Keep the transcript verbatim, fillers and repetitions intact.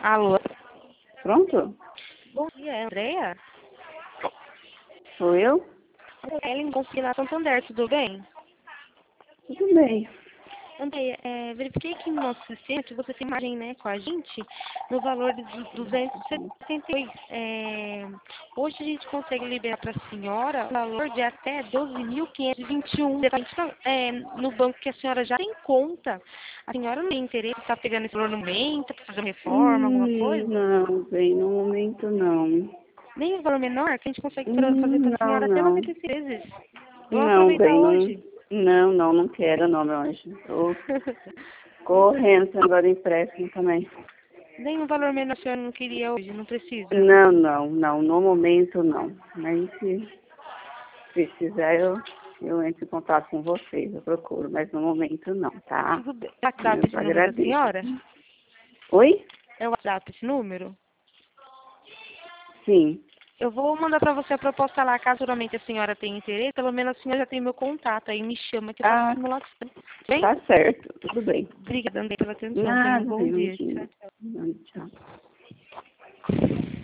Alô? Pronto? Bom dia, é a Andrea? Sou eu? Ellen Gonçalves Santander, tudo bem? Tudo bem. Andrea, é, verifiquei aqui no nosso sistema que você tem margem, né, com a gente no valor de duzentos e setenta e dois. É, hoje a gente consegue liberar para a senhora o valor de até doze mil quinhentos e vinte e um. É, no banco que a senhora já tem conta. A senhora não tem interesse em estar pegando esse valor no momento, para fazer uma reforma, alguma Hum, coisa? não, bem, no momento não. Nem o valor menor que a gente consegue pra- fazer Hum, para a não, senhora até não. noventa vezes. Vou Não, aproveitar bem, não. hoje. Não, não, não quero, não, meu anjo. Tô correndo agora empréstimo também. Nem um valor menor a senhora não queria hoje, não precisa. Não, não, não, no momento não. Mas se precisar, eu, eu entro em contato com vocês, eu procuro, mas no momento não, tá? Tudo bem. É o WhatsApp Eu esse número da agradeço. senhora? Oi? É o WhatsApp esse número? Sim. Eu vou mandar para você a proposta lá, caso realmente a senhora tenha interesse, pelo menos a senhora já tem meu contato, aí me chama que eu faço a Ah, simulação. Bem? tá certo, tudo bem. Obrigada, André, pela atenção. Tenha um Nada, bom eu dia. Tchau, imagino. tchau. Tchau.